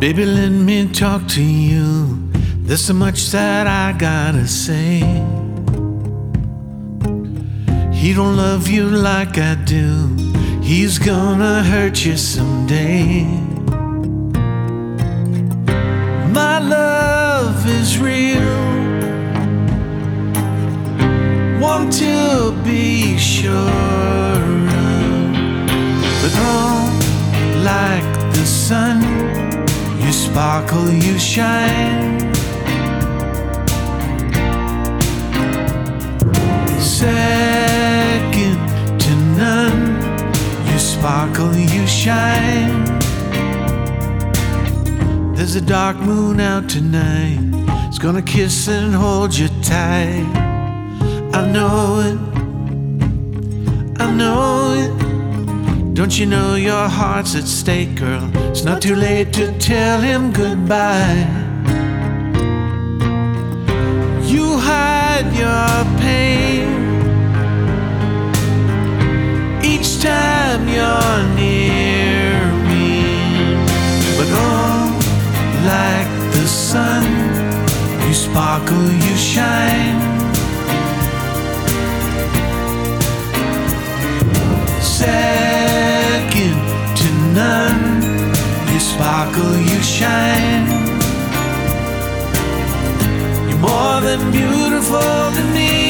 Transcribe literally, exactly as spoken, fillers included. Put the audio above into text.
Baby, let me talk to you. There's so much that I gotta say. He don't love you like I do. He's gonna hurt you someday. My love is real. Want to be sure of. But oh, like the sun, you sparkle, you shine. Second to none, you sparkle, you shine. There's a dark moon out tonight. It's gonna kiss and hold you tight. I know it, I know it. Don't you know your heart's at stake, girl? It's not too late to tell him goodbye. You hide your pain each time you're near me. But oh, like the sun, you sparkle, you shine. Second to none, you sparkle, you shine. You're more than beautiful to me.